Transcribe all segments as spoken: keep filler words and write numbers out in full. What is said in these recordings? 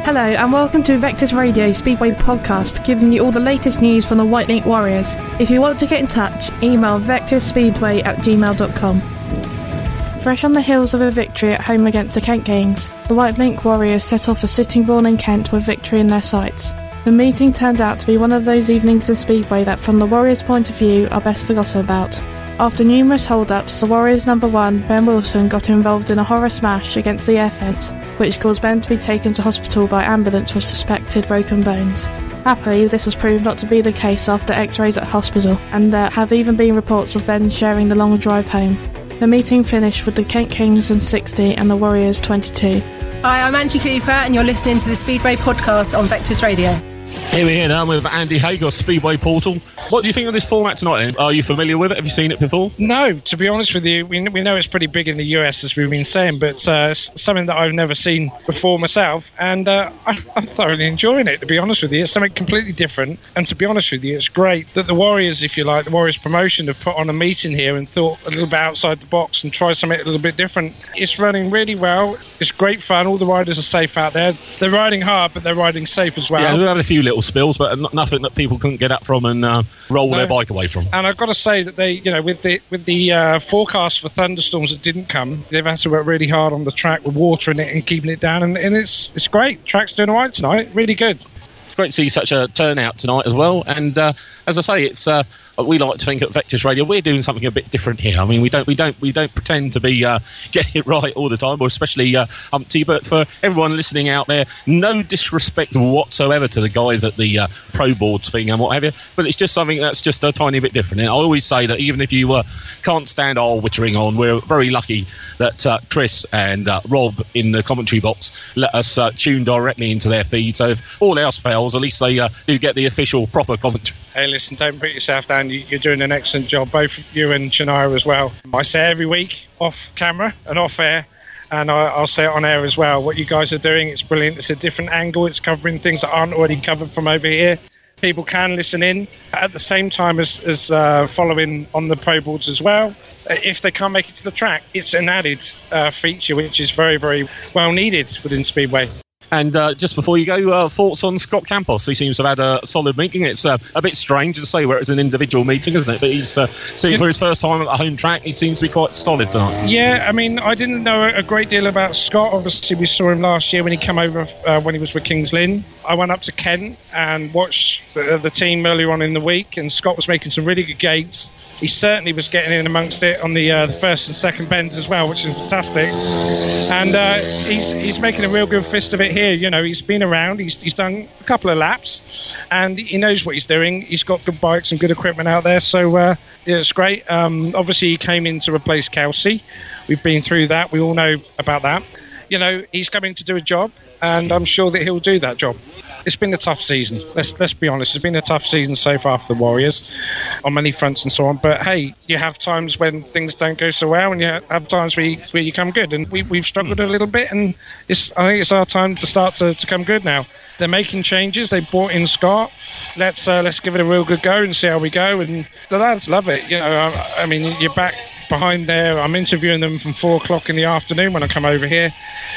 Hello and welcome to Vectis Radio Speedway Podcast, giving you all the latest news from the White Link Warriors. If you want to get in touch, email vectisspeedway at gmail dot com. Fresh on the heels of a victory at home against the Kent Kings, the White Link Warriors set off for Sittingbourne in Kent with victory in their sights. The meeting turned out to be one of those evenings in Speedway that, from the Warriors' point of view, are best forgotten about. After numerous hold-ups, the Warriors' number one, Ben Wilson, got involved in a horror smash against the air fence, which caused Ben to be taken to hospital by ambulance with suspected broken bones. Happily, this was proved not to be the case after x-rays at hospital, and there have even been reports of Ben sharing the long drive home. The meeting finished with the Kent Kings in sixty and the Warriors twenty-two. Hi, I'm Angie Cooper, and you're listening to the Speedway Podcast on Vectis Radio. Here we're here now with Andy Haig of Speedway Portal. What do you think of this format tonight? Are you familiar with it? Have you seen it before? No, to be honest with you, we, we know it's pretty big in the U S, as we've been saying, but uh, it's something that I've never seen before myself, and uh, I, I'm thoroughly enjoying it, to be honest with you. It's something completely different, and to be honest with you, it's great that the Warriors, if you like, the Warriors promotion, have put on a meeting here and thought a little bit outside the box and tried something a little bit different. It's running really well. It's great fun. All the riders are safe out there. They're riding hard, but they're riding safe as well. Yeah, we've had a few little spills, but nothing that people couldn't get up from and uh, roll no. their bike away from. And I've got to say that they, you know, with the with the uh, forecast for thunderstorms that didn't come, they've had to work really hard on the track with water in it and keeping it down, and, and it's it's great. The track's doing all right tonight, really good. It's great to see such a turnout tonight as well, and uh, as I say, it's uh, we like to think at Vectis Radio we're doing something a bit different here. I mean, we don't we don't we don't pretend to be uh, getting it right all the time, or especially uh, Humpty. But for everyone listening out there, no disrespect whatsoever to the guys at the uh, Pro Boards thing and what have you. But it's just something that's just a tiny bit different. And I always say that even if you uh, can't stand our wittering on, we're very lucky that uh, Chris and uh, Rob in the commentary box let us uh, tune directly into their feed. So if all else fails, at least they uh, do get the official proper commentary. Hey, listen, don't put yourself down. You're doing an excellent job, both you and Shania as well. I say every week, off camera and off air, and I'll say it on air as well. What you guys are doing, it's brilliant. It's a different angle. It's covering things that aren't already covered from over here. People can listen in at the same time as, as uh, following on the Pro Boards as well. If they can't make it to the track, it's an added uh, feature, which is very, very well needed within Speedway. And uh, just before you go, uh, thoughts on Scott Campos? He seems to have had a solid meeting. It's uh, a bit strange to say where it's an individual meeting, isn't it? But he's uh, seen for his first time at the home track. He seems to be quite solid tonight. Yeah, I mean, I didn't know a great deal about Scott. Obviously, we saw him last year when he came over uh, when he was with Kings Lynn. I went up to Kent and watched the, the team earlier on in the week, and Scott was making some really good gates. He certainly was getting in amongst it on the, uh, the first and second bends as well, which is fantastic. And uh, he's he's making a real good fist of it here. You know, he's been around, he's, he's done a couple of laps, and he knows what he's doing. He's got good bikes and good equipment out there, so uh, yeah, it's great. Um, obviously, he came in to replace Kelsey. We've been through that. We all know about that. You know, he's coming to do a job, and I'm sure that he'll do that job. It's been a tough season. Let's let's be honest. It's been a tough season so far for the Warriors on many fronts and so on. But hey, you have times when things don't go so well, and you have times where you, where you come good. And we, we've struggled a little bit, and it's I think it's our time to start to, to come good now. They're making changes. They brought in Scott. Let's uh, let's give it a real good go and see how we go. And the lads love it. You know, I, I mean, you're back behind there. I'm interviewing them from four o'clock in the afternoon when I come over here,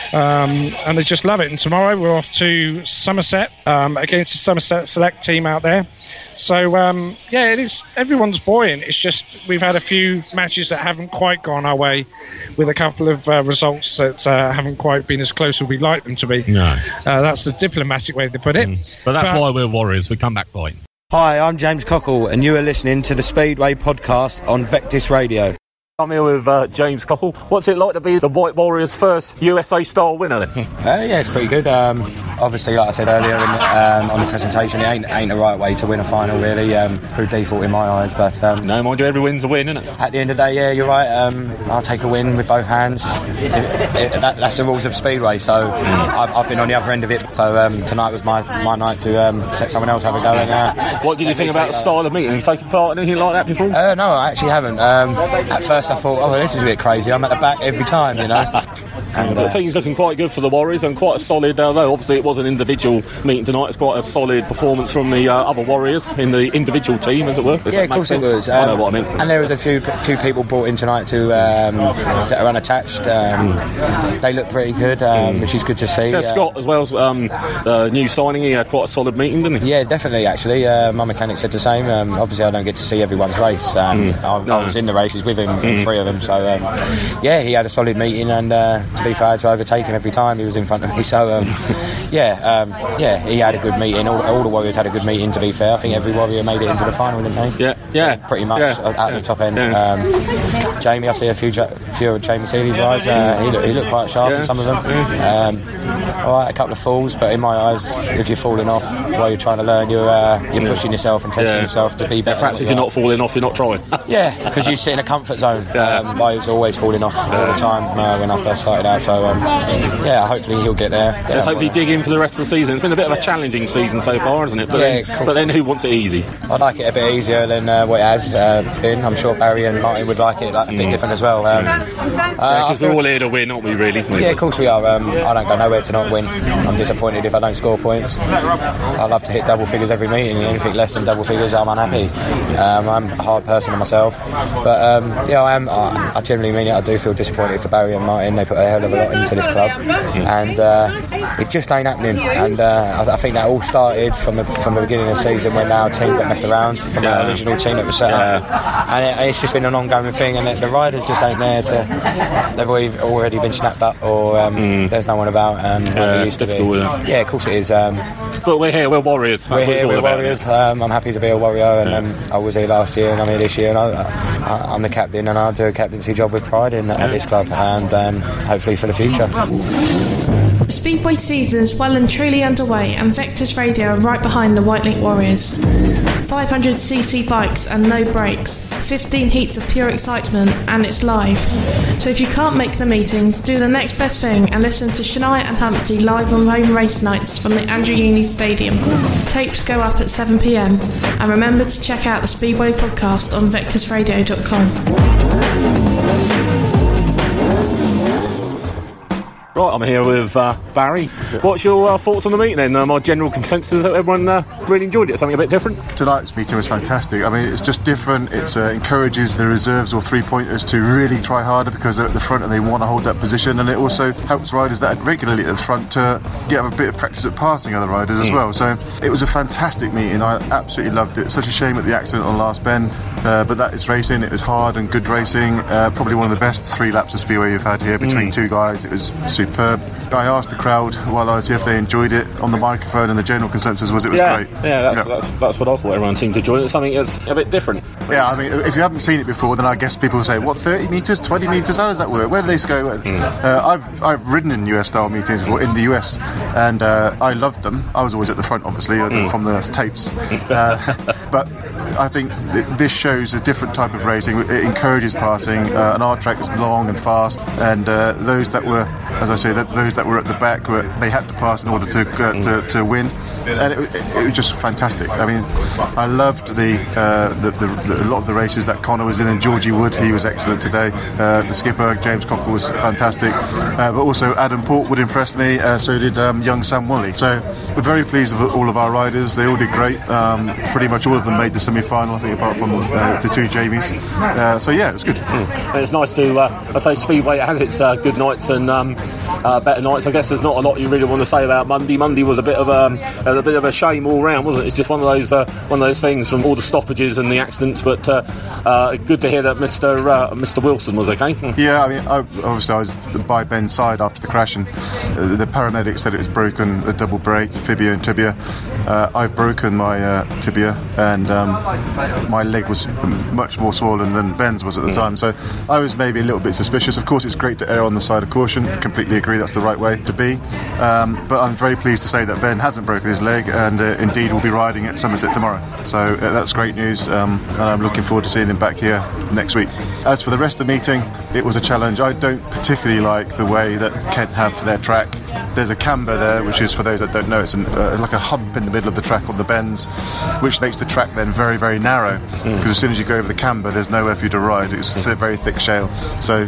um, and they just love it. And tomorrow we're off to Somerset um, against the Somerset Select team out there. So um, yeah, it is. Everyone's buoyant. It's just we've had a few matches that haven't quite gone our way, with a couple of uh, results that uh, haven't quite been as close as we'd like them to be. No, uh, that's the diplomatic way to put it. Mm. But that's but, why we're Warriors. We come back fighting. Hi, I'm James Cockle, and you are listening to the Speedway Podcast on Vectis Radio. I'm here with uh, James Cockle. What's it like to be the White Warriors' first U S A-style winner then? uh, yeah, it's pretty good. Um, obviously, like I said earlier in the, um, on the presentation, it ain't, ain't the right way to win a final, really, um, through default in my eyes. But um, no, mind you, every win's a win, isn't it? At the end of the day, yeah, you're right. Um, I'll take a win with both hands. It, it, that, that's the rules of Speedway, so mm. I've, I've been on the other end of it. So um, tonight was my, my night to um, let someone else have a go. And, uh, what did you think about the style of the meeting? Have you taken part in anything like that before? Uh, no, I actually haven't. Um, at first I thought, oh, well, this is a bit crazy. I'm at the back every time, you know. And, but uh, things looking quite good for the Warriors and quite a solid, although obviously it was an individual meeting tonight, it's quite a solid performance from the uh, other Warriors in the individual team, as it were. Yeah, of course it was. Um, I know what I mean. And there was a few few people brought in tonight to um, that are unattached. Um, mm. They look pretty good, um, mm. which is good to see. Yeah, uh, Scott as well, um, uh, new signing, he had quite a solid meeting, didn't he? Yeah, definitely, actually. Uh, my mechanic said the same. Um, obviously, I don't get to see everyone's race, and mm. I, no. I was in the races with him, mm. three of them. So, um, yeah, he had a solid meeting, and uh, to be fair, I had to overtake him every time he was in front of me. So, um, yeah, um, yeah, he had a good meeting. All, all the Warriors had a good meeting, to be fair. I think every Warrior made it into the final, didn't they? Yeah, yeah. Pretty much, yeah. at yeah. the top end. Yeah. Um, Jamie, I see a few, few of Jamie Seeley's rides. Uh, he, looked, he looked quite sharp yeah. in some of them. Um, all right, a couple of falls, but in my eyes, if you're falling off while you're trying to learn, you're uh, you're pushing yourself and testing yeah. yourself to be better. Yeah, perhaps if you're not falling off, you're not trying. Yeah, because you sit in a comfort zone. Yeah. Um, I was always falling off all the time uh, when I first started out. So um, yeah, hopefully he'll get there. Get Let's hopefully dig in for the rest of the season. It's been a bit of a challenging season so far, hasn't it? But, yeah, then, but then who wants it easy? I'd like it a bit easier than uh, what it has uh, been. I'm sure Barry and Martin would like it like, a bit mm. different as well. Um, because uh, we're all here to win, aren't we, really? Yeah, of course we are. Um, I don't go nowhere to not win. I'm disappointed if I don't score points. I love to hit double figures every meeting. Anything less than double figures, I'm unhappy. Um, I'm a hard person myself. But um, yeah, I am. I, I generally mean it. I do feel disappointed for Barry and Martin. They put a hell of a lot into this club, and uh, it just ain't happening. And uh, I, I think that all started from the, from the beginning of the season when our team got messed around from yeah. the original team that was set up, yeah. and, it, and it's just been an ongoing thing. And it, the riders just ain't there to. They've already been snapped up, or um, mm. there's no one about. And yeah, it's difficult. It. Yeah, of course it is. Um, but we're here. We're Warriors. We're here. We're about, Warriors. Um, I'm happy to be a Warrior, and yeah. um, I was here last year, and I'm here this year. And I, I, I'm the captain, and I do a captaincy job with pride in, at this club, and um, hopefully for the future. Speedway season is well and truly underway, and Vectis Radio are right behind the White Link Warriors. five hundred c c bikes and no brakes, fifteen heats of pure excitement, and it's live. So if you can't make the meetings, do the next best thing and listen to Shania and Humpty live on home race nights from the Andrew Uni Stadium. Tapes go up at seven p m, and remember to check out the Speedway podcast on vectis radio dot com. Right, I'm here with uh, Barry. What's your uh, thoughts on the meeting then? Uh, my general consensus is that everyone uh, really enjoyed it. Something a bit different? Tonight's meeting was fantastic. I mean, it's just different. It uh, encourages the reserves or three-pointers to really try harder because they're at the front and they want to hold that position, and it also helps riders that are regularly at the front to get a bit of practice at passing other riders mm. as well. So it was a fantastic meeting. I absolutely loved it. Such a shame at the accident on last bend, uh, but that is racing. It was hard and good racing. Uh, probably one of the best three laps of Speedway you've had here between mm. two guys. It was superb. I asked the crowd while I was here if they enjoyed it on the microphone, and the general consensus was it was yeah, great. Yeah, that's, yeah. That's, that's what I thought. Everyone seemed to enjoy it. It's something that's a bit different. Yeah, I mean, if you haven't seen it before, then I guess people will say, what, thirty metres, twenty metres, how does that work? Where do they go? Mm. Uh, I've I've ridden in U S style meetings before, in the U S, and uh, I loved them. I was always at the front, obviously, mm. from the tapes. Uh, but I think th- this shows a different type of racing. It encourages passing. Uh, an art track is long and fast, and uh, those that were, as I say, that those that were at the back, were, they had to pass in order to uh, mm. to, to win, and it, it, it was just fantastic. I mean, I loved the, uh, the, the, the a lot of the races that Connor was in, and Georgie Wood, he was excellent today. Uh, the skipper James Cocker was fantastic, uh, but also Adam Portwood impressed me. Uh, so did um, young Sam Wally. So we're very pleased with all of our riders. They all did great. Um, pretty much all of them made the semi-final, I think, apart from uh, the two Jamies. Uh, so yeah, it was good. Mm. And it's nice to, uh, I say, Speedway has its uh, good nights and um, uh, better nights. I guess there's not a lot you really want to say about Monday. Monday was a bit of a, a bit of a shame all round, wasn't it? It's just one of those uh, one of those things from all the stoppages and the accidents. But uh, uh, good to hear that Mister Uh, Mister Wilson was okay. Yeah, I mean, I, obviously I was by Ben's side after the crash, and uh, the paramedics said it was broken, a double break, fibia and tibia. Uh, I've broken my uh, tibia, and um, my leg was much more swollen than Ben's was at the mm. time. So I was maybe a little bit suspicious. Of course, it's great to err on the side of caution. Completely agree, that's the right way to be. Um, but I'm very pleased to say that Ben hasn't broken his leg, and uh, indeed will be riding at Somerset tomorrow. So uh, that's great news, um, and I'm looking forward to seeing him back here next week. As for the rest of the meeting, it was a challenge. I don't particularly like the way that Kent have their track. There's a camber there, which is, for those that don't know, it's, an, uh, it's like a hump in the middle of the track on the bends, which makes the track then very, very narrow. Mm. Because as soon as you go over the camber, there's nowhere for you to ride. It's a very thick shale. So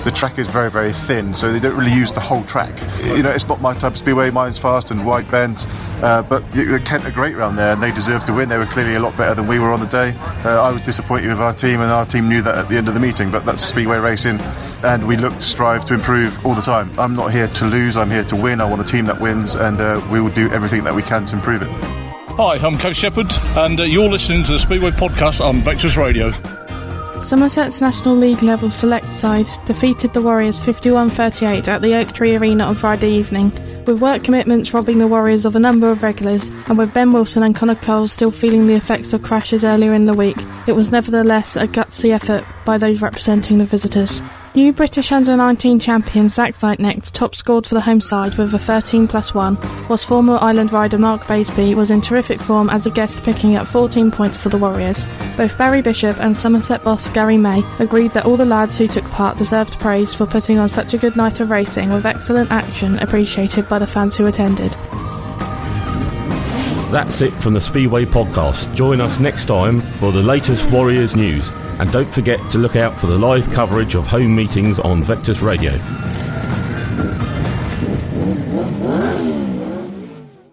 the track is very, very thin, so they don't really use the whole track. You know, it's not my type of speedway. Mine's fast and wide bends, uh, but Kent are great around there, and they deserve to win. They were clearly a lot better than we were on the day. Uh, I was disappointed with our team, and our team knew that at the end of the meeting, but that's speedway racing, and we look to strive to improve all the time. I'm not here to lose, I'm here to win. I want a team that wins, and uh, we will do everything that we can to improve it. Hi, I'm Coach Shepherd, and uh, you're listening to the Speedway Podcast on Vectors Radio. Somerset's National League level select side defeated the Warriors fifty-one thirty-eight at the Oak Tree Arena on Friday evening, with work commitments robbing the Warriors of a number of regulars, and with Ben Wilson and Connor Cole still feeling the effects of crashes earlier in the week. It was nevertheless a gutsy effort by those representing the visitors. New British under nineteen champion Zach Weitnecht top scored for the home side with a thirteen plus one, whilst former Island rider Mark Baseby was in terrific form as a guest, picking up fourteen points for the Warriors. Both Barry Bishop and Somerset boss Gary May agreed that all the lads who took part deserved praise for putting on such a good night of racing, with excellent action appreciated by the fans who attended. That's it from the Speedway Podcast. Join us next time for the latest Warriors news. And don't forget to look out for the live coverage of home meetings on Vectors Radio.